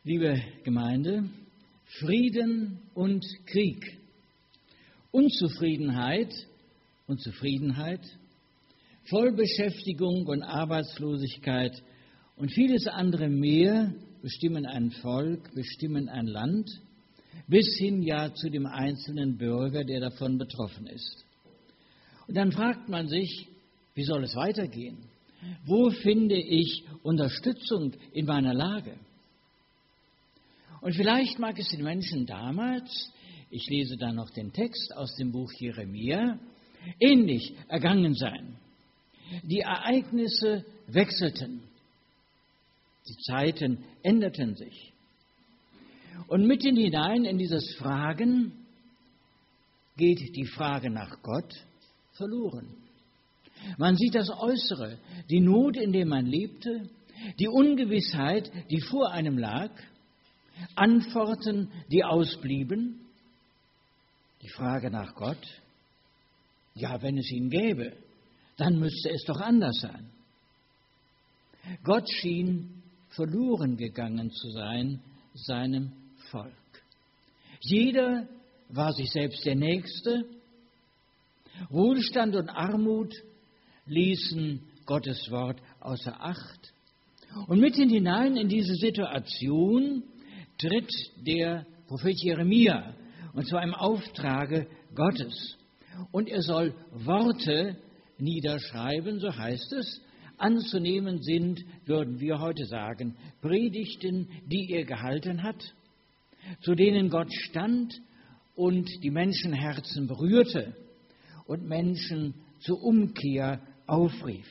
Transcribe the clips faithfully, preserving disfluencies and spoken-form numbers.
Liebe Gemeinde, Frieden und Krieg, Unzufriedenheit und Zufriedenheit, Vollbeschäftigung und Arbeitslosigkeit und vieles andere mehr bestimmen ein Volk, bestimmen ein Land, bis hin ja zu dem einzelnen Bürger, der davon betroffen ist. Und dann fragt man sich, wie soll es weitergehen? Wo finde ich Unterstützung in meiner Lage? Und vielleicht mag es den Menschen damals, ich lese da noch den Text aus dem Buch Jeremia, ähnlich ergangen sein. Die Ereignisse wechselten, die Zeiten änderten sich. Und mitten hinein in dieses Fragen geht die Frage nach Gott verloren. Man sieht das Äußere, die Not, in der man lebte, die Ungewissheit, die vor einem lag, Antworten, die ausblieben, die Frage nach Gott. Ja, wenn es ihn gäbe, dann müsste es doch anders sein. Gott schien verloren gegangen zu sein, seinem Volk. Jeder war sich selbst der Nächste. Wohlstand und Armut ließen Gottes Wort außer Acht. Und mitten hinein in diese Situation tritt der Prophet Jeremia, und zwar im Auftrage Gottes. Und er soll Worte niederschreiben, so heißt es. Anzunehmen sind, würden wir heute sagen, Predigten, die er gehalten hat, zu denen Gott stand und die Menschenherzen berührte und Menschen zur Umkehr aufrief.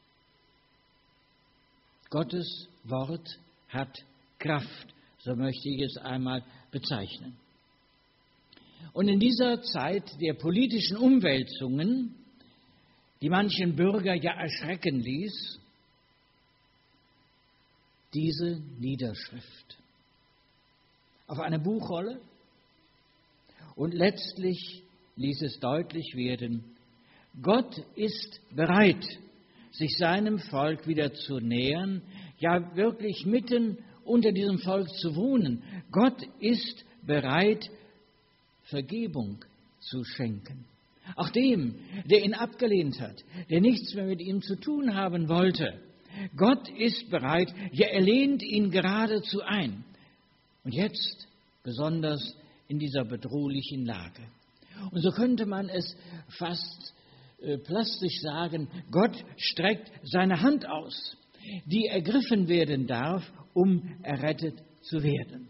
Gottes Wort hat Kraft, so möchte ich es einmal bezeichnen. Und in dieser Zeit der politischen Umwälzungen, die manchen Bürger ja erschrecken ließ, diese Niederschrift auf einer Buchrolle, und letztlich ließ es deutlich werden, Gott ist bereit, sich seinem Volk wieder zu nähern, ja wirklich mitten unter diesem Volk zu wohnen. Gott ist bereit, Vergebung zu schenken. Auch dem, der ihn abgelehnt hat, der nichts mehr mit ihm zu tun haben wollte. Gott ist bereit, ja, er lehnt ihn geradezu ein. Und jetzt besonders in dieser bedrohlichen Lage. Und so könnte man es fast äh, plastisch sagen, Gott streckt seine Hand aus, die ergriffen werden darf, um errettet zu werden.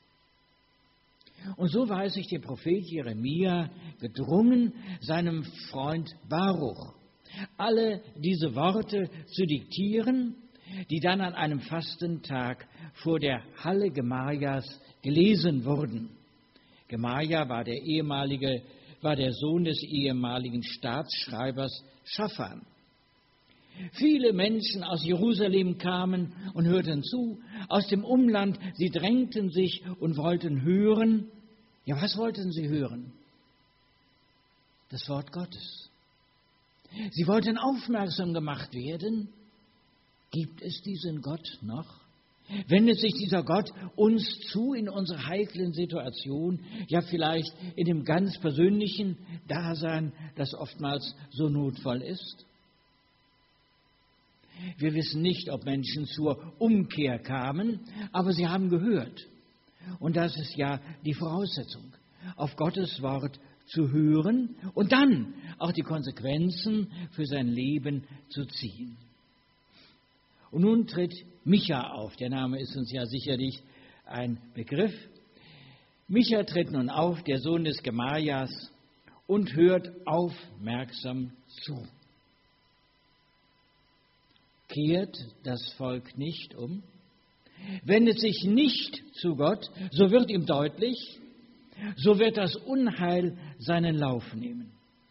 Und so weiß sich der Prophet Jeremia gedrungen, seinem Freund Baruch alle diese Worte zu diktieren, die dann an einem Fastentag vor der Halle Gemarias gelesen wurden. Gemaria war der ehemalige, war der Sohn des ehemaligen Staatsschreibers Schaphan. Viele Menschen aus Jerusalem kamen und hörten zu, aus dem Umland, sie drängten sich und wollten hören. Ja, was wollten sie hören? Das Wort Gottes. Sie wollten aufmerksam gemacht werden. Gibt es diesen Gott noch? Wendet sich dieser Gott uns zu in unserer heiklen Situation, ja vielleicht in dem ganz persönlichen Dasein, das oftmals so notvoll ist? Wir wissen nicht, ob Menschen zur Umkehr kamen, aber sie haben gehört. Und das ist ja die Voraussetzung, auf Gottes Wort zu hören und dann auch die Konsequenzen für sein Leben zu ziehen. Und nun tritt Micha auf. Der Name ist uns ja sicherlich ein Begriff. Micha tritt nun auf, der Sohn des Gemarias, und hört aufmerksam zu. Kehrt das Volk nicht um, wendet sich nicht zu Gott, so wird ihm deutlich, so wird das Unheil seinen Lauf nehmen.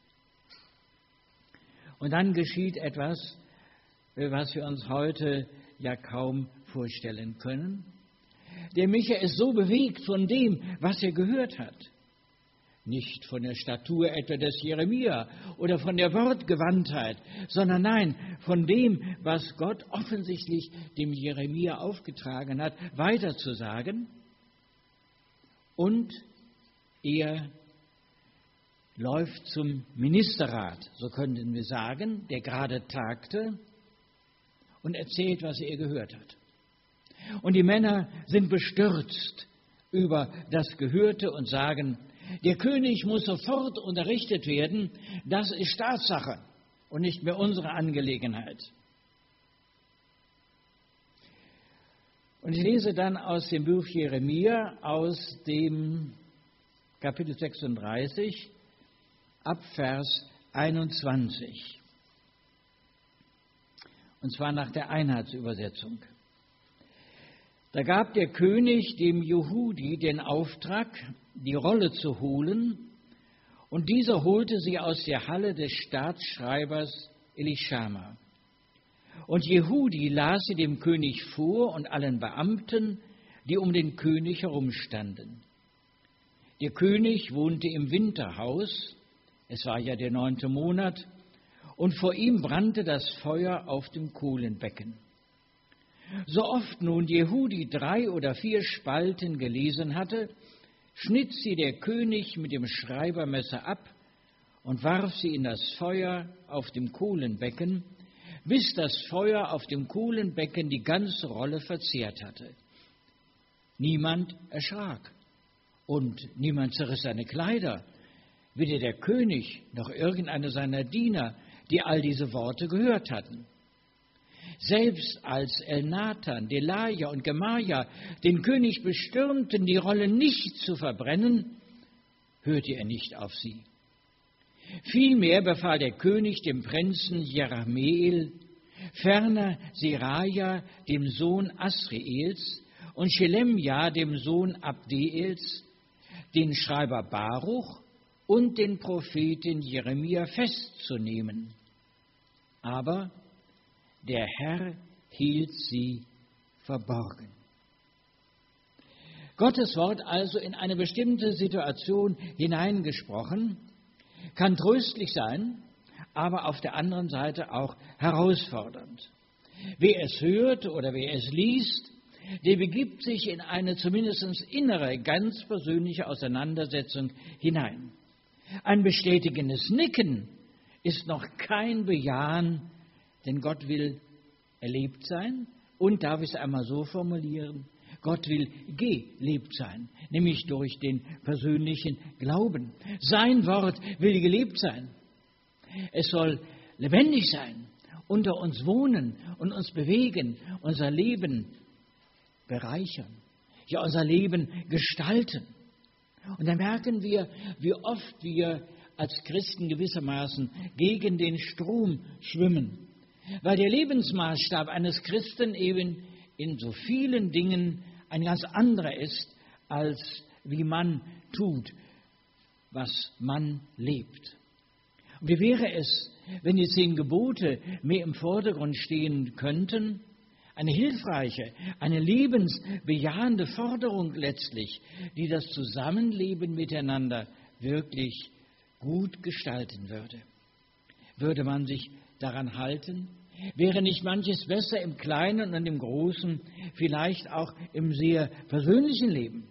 Und dann geschieht etwas, was wir uns heute ja kaum vorstellen können. Der Micha ist so bewegt von dem, was er gehört hat, Nicht von der Statur etwa des Jeremia oder von der Wortgewandtheit, sondern nein, von dem, was Gott offensichtlich dem Jeremia aufgetragen hat, weiterzusagen. Und er läuft zum Ministerrat, so könnten wir sagen, der gerade tagte, und erzählt, was er gehört hat. Und die Männer sind bestürzt über das Gehörte und sagen, der König muss sofort unterrichtet werden, das ist Staatssache und nicht mehr unsere Angelegenheit. Und ich lese dann aus dem Buch Jeremia, aus dem Kapitel sechsunddreißig, ab Vers einundzwanzig. Und zwar nach der Einheitsübersetzung. Da gab der König dem Jehudi den Auftrag, die Rolle zu holen, und dieser holte sie aus der Halle des Staatsschreibers Elischama. Und Jehudi las sie dem König vor und allen Beamten, die um den König herumstanden. Der König wohnte im Winterhaus, es war ja der neunte Monat, und vor ihm brannte das Feuer auf dem Kohlenbecken. So oft nun Jehudi drei oder vier Spalten gelesen hatte, schnitt sie der König mit dem Schreibermesser ab und warf sie in das Feuer auf dem Kohlenbecken, bis das Feuer auf dem Kohlenbecken die ganze Rolle verzehrt hatte. Niemand erschrak und niemand zerriss seine Kleider, weder der König noch irgendeiner seiner Diener, die all diese Worte gehört hatten. Selbst als Elnathan, Delaja und Gemaja den König bestürmten, die Rolle nicht zu verbrennen, hörte er nicht auf sie. Vielmehr befahl der König dem Prinzen Jerahmeel, ferner Seraja, dem Sohn Asriels, und Schelemja, dem Sohn Abdeels, den Schreiber Baruch und den Propheten Jeremia festzunehmen. Aber der Herr hielt sie verborgen. Gottes Wort also in eine bestimmte Situation hineingesprochen, kann tröstlich sein, aber auf der anderen Seite auch herausfordernd. Wer es hört oder wer es liest, der begibt sich in eine zumindest innere, ganz persönliche Auseinandersetzung hinein. Ein bestätigendes Nicken ist noch kein Bejahen, denn Gott will erlebt sein und, darf ich es einmal so formulieren, Gott will gelebt sein, nämlich durch den persönlichen Glauben. Sein Wort will gelebt sein. Es soll lebendig sein, unter uns wohnen und uns bewegen, unser Leben bereichern, ja unser Leben gestalten. Und dann merken wir, wie oft wir als Christen gewissermaßen gegen den Strom schwimmen, weil der Lebensmaßstab eines Christen eben in so vielen Dingen ein ganz anderer ist, als wie man tut, was man lebt. Und wie wäre es, wenn die zehn Gebote mehr im Vordergrund stehen könnten? Eine hilfreiche, eine lebensbejahende Forderung letztlich, die das Zusammenleben miteinander wirklich gut gestalten würde. Würde man sich daran halten? Wäre nicht manches besser im Kleinen und im Großen, vielleicht auch im sehr persönlichen Leben?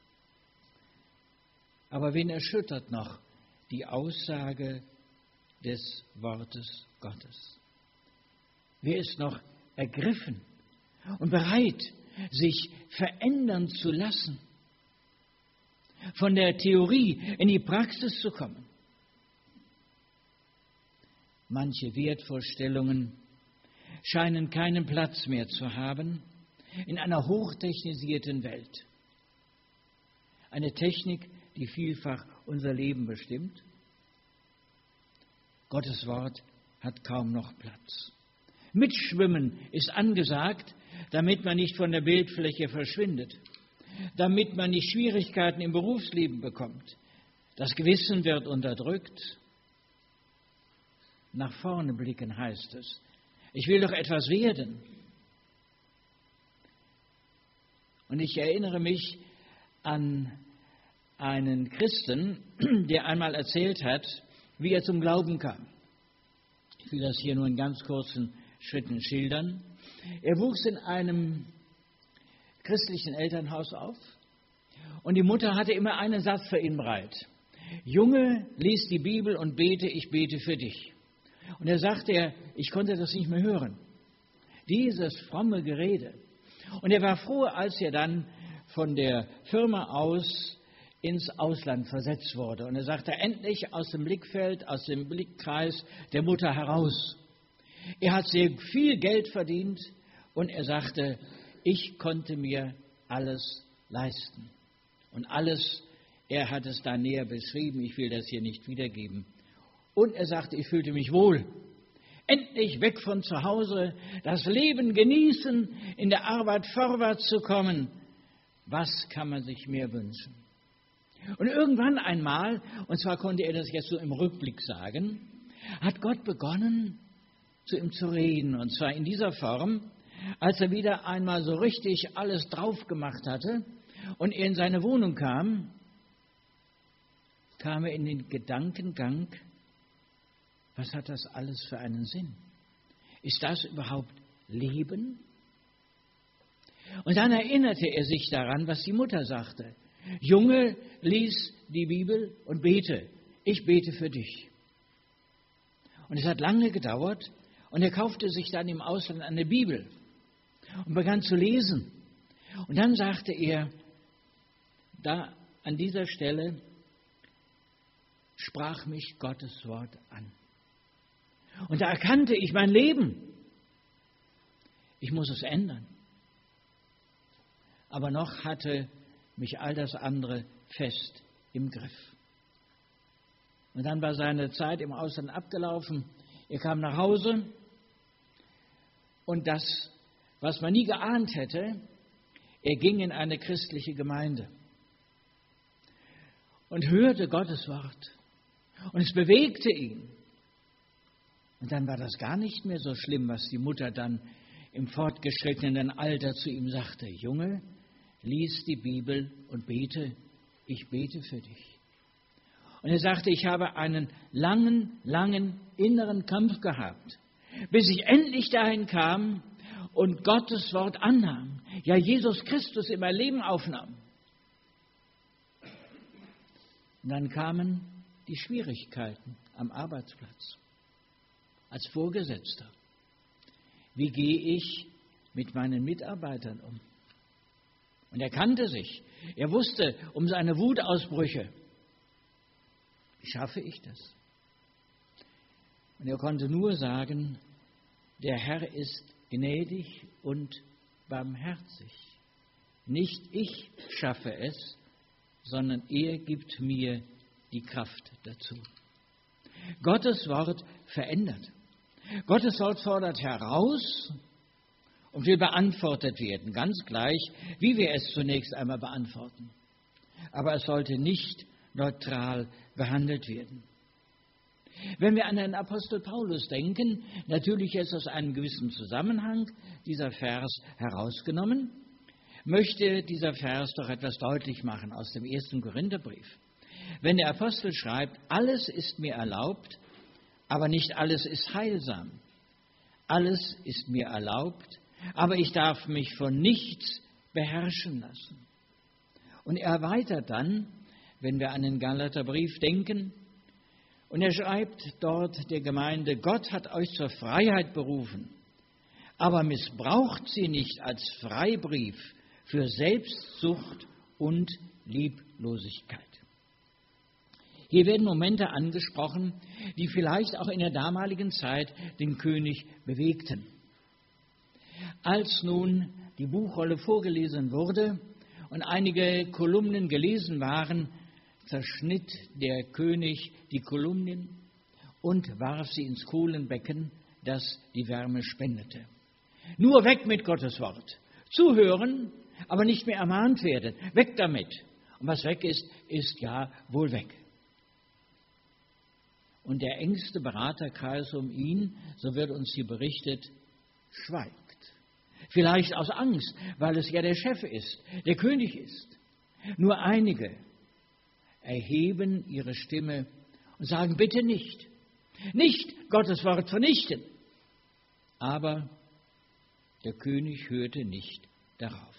Aber wen erschüttert noch die Aussage des Wortes Gottes? Wer ist noch ergriffen und bereit, sich verändern zu lassen, von der Theorie in die Praxis zu kommen? Manche Wertvorstellungen scheinen keinen Platz mehr zu haben in einer hochtechnisierten Welt. Eine Technik, die vielfach unser Leben bestimmt. Gottes Wort hat kaum noch Platz. Mitschwimmen ist angesagt, damit man nicht von der Bildfläche verschwindet, damit man nicht Schwierigkeiten im Berufsleben bekommt. Das Gewissen wird unterdrückt. Nach vorne blicken heißt es. Ich will doch etwas werden. Und ich erinnere mich an einen Christen, der einmal erzählt hat, wie er zum Glauben kam. Ich will das hier nur in ganz kurzen Schritten schildern. Er wuchs in einem christlichen Elternhaus auf und die Mutter hatte immer einen Satz für ihn bereit. Junge, lies die Bibel und bete, ich bete für dich. Und er sagte, ich konnte das nicht mehr hören. Dieses fromme Gerede. Und er war froh, als er dann von der Firma aus ins Ausland versetzt wurde. Und er sagte, endlich aus dem Blickfeld, aus dem Blickkreis der Mutter heraus. Er hat sehr viel Geld verdient und er sagte, ich konnte mir alles leisten. Und alles, er hat es da näher beschrieben, ich will das hier nicht wiedergeben. Und er sagte, ich fühlte mich wohl. Endlich weg von zu Hause, das Leben genießen, in der Arbeit vorwärts zu kommen. Was kann man sich mehr wünschen? Und irgendwann einmal, und zwar konnte er das jetzt so im Rückblick sagen, hat Gott begonnen, zu ihm zu reden. Und zwar in dieser Form, als er wieder einmal so richtig alles drauf gemacht hatte und er in seine Wohnung kam, kam er in den Gedankengang, was hat das alles für einen Sinn? Ist das überhaupt Leben? Und dann erinnerte er sich daran, was die Mutter sagte. Junge, lies die Bibel und bete. Ich bete für dich. Und es hat lange gedauert und er kaufte sich dann im Ausland eine Bibel und begann zu lesen. Und dann sagte er, da an dieser Stelle sprach mich Gottes Wort an. Und da erkannte ich mein Leben. Ich muss es ändern. Aber noch hatte mich all das andere fest im Griff. Und dann war seine Zeit im Ausland abgelaufen. Er kam nach Hause und das, was man nie geahnt hätte, er ging in eine christliche Gemeinde und hörte Gottes Wort. Und es bewegte ihn. Und dann war das gar nicht mehr so schlimm, was die Mutter dann im fortgeschrittenen Alter zu ihm sagte. Junge, lies die Bibel und bete, ich bete für dich. Und er sagte, ich habe einen langen, langen inneren Kampf gehabt, bis ich endlich dahin kam und Gottes Wort annahm. Ja, Jesus Christus in mein Leben aufnahm. Und dann kamen die Schwierigkeiten am Arbeitsplatz. Als Vorgesetzter. Wie gehe ich mit meinen Mitarbeitern um? Und er kannte sich. Er wusste um seine Wutausbrüche. Wie schaffe ich das? Und er konnte nur sagen, der Herr ist gnädig und barmherzig. Nicht ich schaffe es, sondern er gibt mir die Kraft dazu. Gottes Wort verändert. Gottes Wort fordert heraus und will beantwortet werden, ganz gleich, wie wir es zunächst einmal beantworten. Aber es sollte nicht neutral behandelt werden. Wenn wir an den Apostel Paulus denken, natürlich ist aus einem gewissen Zusammenhang dieser Vers herausgenommen, möchte dieser Vers doch etwas deutlich machen aus dem ersten Korintherbrief. Wenn der Apostel schreibt, alles ist mir erlaubt, aber nicht alles ist heilsam. Alles ist mir erlaubt, aber ich darf mich von nichts beherrschen lassen. Und er erweitert dann, wenn wir an den Galaterbrief denken, und er schreibt dort der Gemeinde, Gott hat euch zur Freiheit berufen, aber missbraucht sie nicht als Freibrief für Selbstsucht und Lieblosigkeit. Hier werden Momente angesprochen, die vielleicht auch in der damaligen Zeit den König bewegten. Als nun die Buchrolle vorgelesen wurde und einige Kolumnen gelesen waren, zerschnitt der König die Kolumnen und warf sie ins Kohlenbecken, das die Wärme spendete. Nur weg mit Gottes Wort. Zuhören, aber nicht mehr ermahnt werden. Weg damit. Und was weg ist, ist ja wohl weg. Und der engste Beraterkreis um ihn, so wird uns hier berichtet, schweigt. Vielleicht aus Angst, weil es ja der Chef ist, der König ist. Nur einige erheben ihre Stimme und sagen, bitte nicht, nicht Gottes Wort vernichten. Aber der König hörte nicht darauf.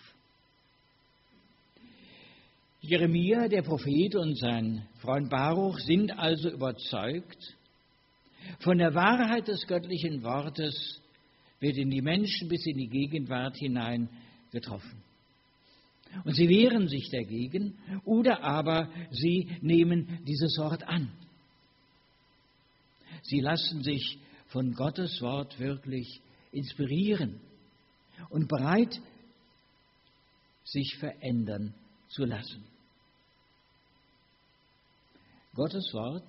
Jeremia, der Prophet, und sein Freund Baruch sind also überzeugt, von der Wahrheit des göttlichen Wortes werden die Menschen bis in die Gegenwart hinein getroffen. Und sie wehren sich dagegen oder aber sie nehmen dieses Wort an. Sie lassen sich von Gottes Wort wirklich inspirieren und bereit, sich verändern zu lassen. Gottes Wort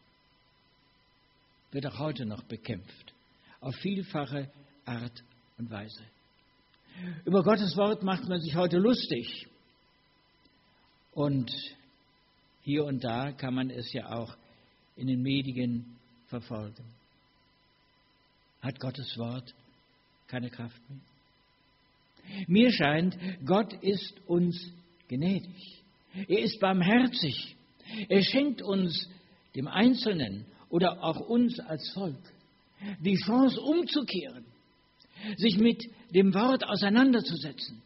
wird auch heute noch bekämpft, auf vielfache Art und Weise. Über Gottes Wort macht man sich heute lustig. Und hier und da kann man es ja auch in den Medien verfolgen. Hat Gottes Wort keine Kraft mehr? Mir scheint, Gott ist uns gnädig. Er ist barmherzig. Er schenkt uns, dem Einzelnen oder auch uns als Volk, die Chance umzukehren, sich mit dem Wort auseinanderzusetzen,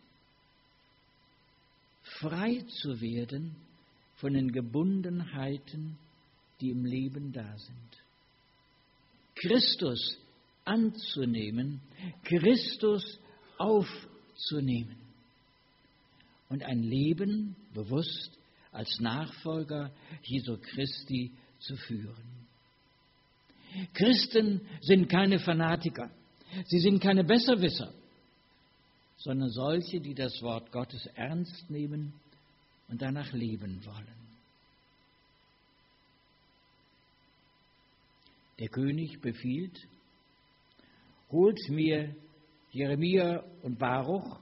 frei zu werden von den Gebundenheiten, die im Leben da sind. Christus anzunehmen, Christus aufzunehmen und ein Leben bewusst als Nachfolger Jesu Christi zu führen. Christen sind keine Fanatiker, sie sind keine Besserwisser, sondern solche, die das Wort Gottes ernst nehmen und danach leben wollen. Der König befiehlt, holt mir Jeremia und Baruch.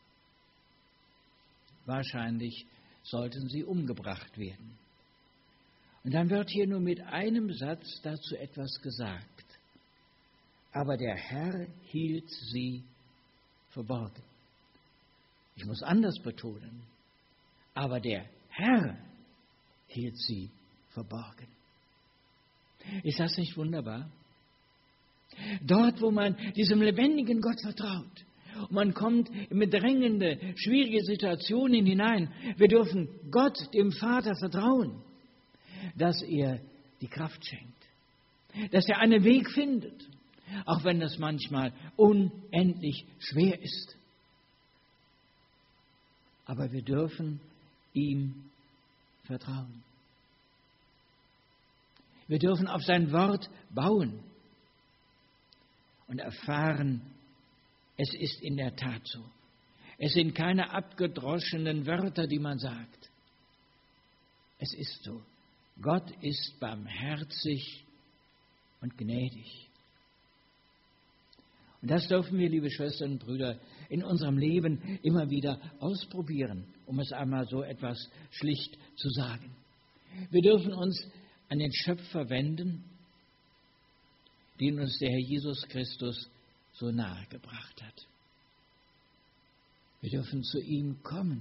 Wahrscheinlich sollten sie umgebracht werden. Und dann wird hier nur mit einem Satz dazu etwas gesagt. Aber der Herr hielt sie verborgen. Ich muss anders betonen. Aber der Herr hielt sie verborgen. Ist das nicht wunderbar? Dort, wo man diesem lebendigen Gott vertraut, und man kommt in bedrängende, schwierige Situationen hinein, wir dürfen Gott, dem Vater, vertrauen, dass er die Kraft schenkt, dass er einen Weg findet, auch wenn das manchmal unendlich schwer ist. Aber wir dürfen ihm vertrauen. Wir dürfen auf sein Wort bauen und erfahren, es ist in der Tat so. Es sind keine abgedroschenen Wörter, die man sagt. Es ist so. Gott ist barmherzig und gnädig. Und das dürfen wir, liebe Schwestern und Brüder, in unserem Leben immer wieder ausprobieren, um es einmal so etwas schlicht zu sagen. Wir dürfen uns an den Schöpfer wenden, den uns der Herr Jesus Christus so nahe gebracht hat. Wir dürfen zu ihm kommen.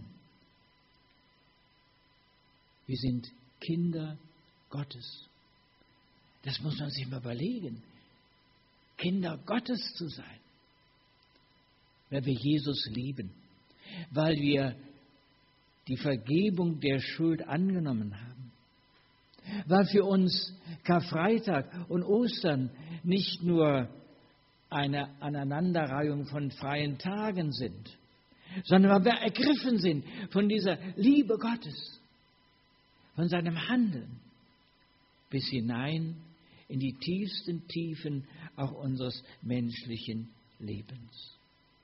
Wir sind Kinder Gottes. Das muss man sich mal überlegen. Kinder Gottes zu sein, weil wir Jesus lieben, weil wir die Vergebung der Schuld angenommen haben, weil für uns Karfreitag und Ostern nicht nur eine Aneinanderreihung von freien Tagen sind, sondern weil wir ergriffen sind von dieser Liebe Gottes, von seinem Handeln bis hinein in die tiefsten Tiefen auch unseres menschlichen Lebens.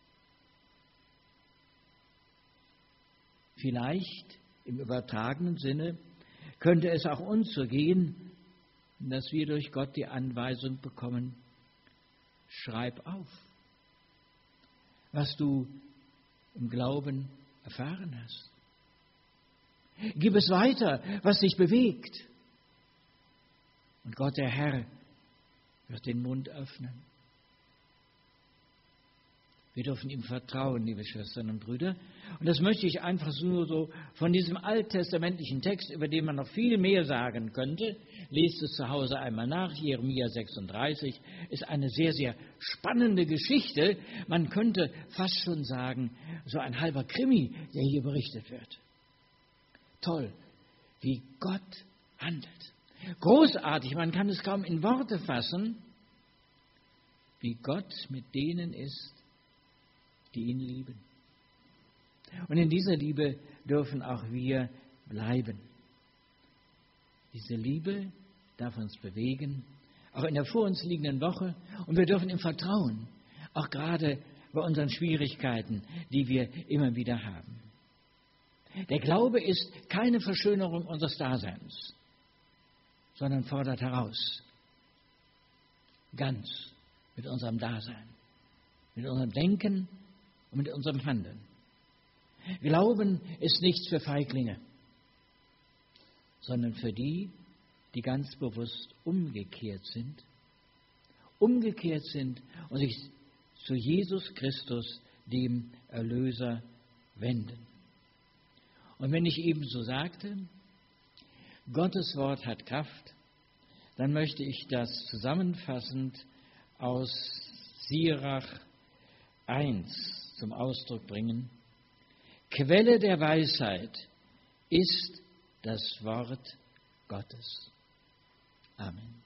Vielleicht im übertragenen Sinne könnte es auch uns so gehen, dass wir durch Gott die Anweisung bekommen, schreib auf, was du im Glauben erfahren hast. Gib es weiter, was dich bewegt. Und Gott, der Herr, wird den Mund öffnen. Wir dürfen ihm vertrauen, liebe Schwestern und Brüder. Und das möchte ich einfach nur so von diesem alttestamentlichen Text, über den man noch viel mehr sagen könnte. Lest es zu Hause einmal nach. Jeremia sechsunddreißig ist eine sehr, sehr spannende Geschichte. Man könnte fast schon sagen, so ein halber Krimi, der hier berichtet wird. Toll, wie Gott handelt. Großartig, man kann es kaum in Worte fassen, wie Gott mit denen ist, die ihn lieben. Und in dieser Liebe dürfen auch wir bleiben. Diese Liebe darf uns bewegen, auch in der vor uns liegenden Woche. Und wir dürfen ihm vertrauen, auch gerade bei unseren Schwierigkeiten, die wir immer wieder haben. Der Glaube ist keine Verschönerung unseres Daseins, sondern fordert heraus, ganz mit unserem Dasein, mit unserem Denken und mit unserem Handeln. Glauben ist nichts für Feiglinge, sondern für die, die ganz bewusst umgekehrt sind, umgekehrt sind und sich zu Jesus Christus, dem Erlöser, wenden. Und wenn ich eben so sagte, Gottes Wort hat Kraft, dann möchte ich das zusammenfassend aus Sirach eins zum Ausdruck bringen. Quelle der Weisheit ist das Wort Gottes. Amen.